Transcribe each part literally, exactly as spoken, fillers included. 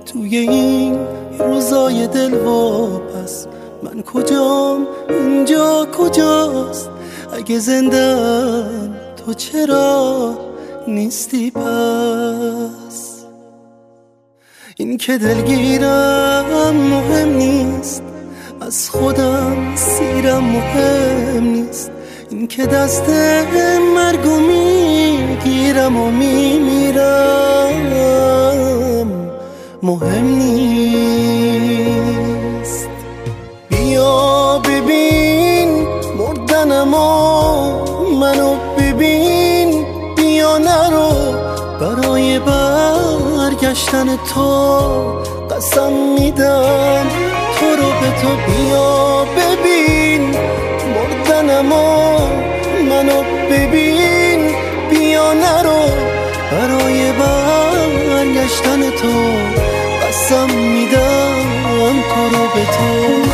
توی این روزای دل واپس من کجام اینجا کجاست؟ اگه زندم تو چرا نیستی پس؟ این که دلگیرم مهم نیست، از خودم سیرم مهم نیست، این که دست مرگو میگیرم و میمیرم مهم نیست. بیا ببین مردنم و منو ببین، بیا نرو برای برگشتن تو قسم میدم تو رو به تو. بیا ببین مردنم و منو ببین، بیا نرو برای برگشتن تو قسم میدم تو رو به تو.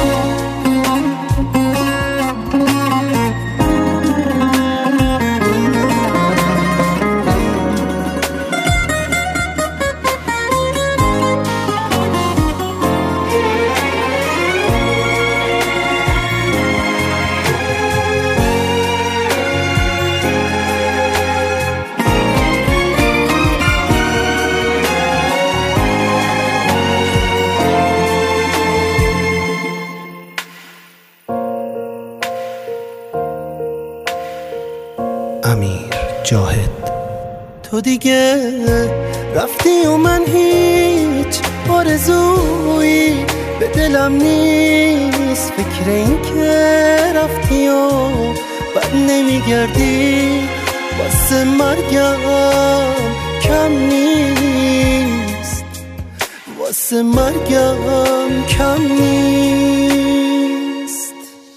امیر جاهد. تو دیگه رفتی و من هیچ آرزویی به دلم نیست، فکر این که رفتی و بد نمیگردی واسه مرگم کم نیست، واسه مرگم کم نیست.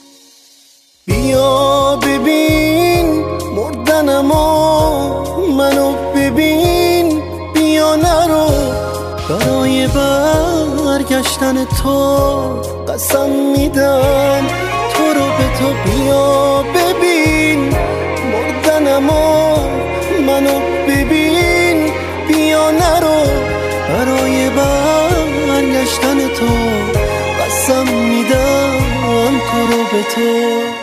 بیا ببین مردنم و منو ببین، بیا نرو برای برگشتن تو قسم میدم تو رو به تو. بیا ببین مردنم و منو ببین، بیا نرو برای برگشتن تو قسم میدم تو رو به تو.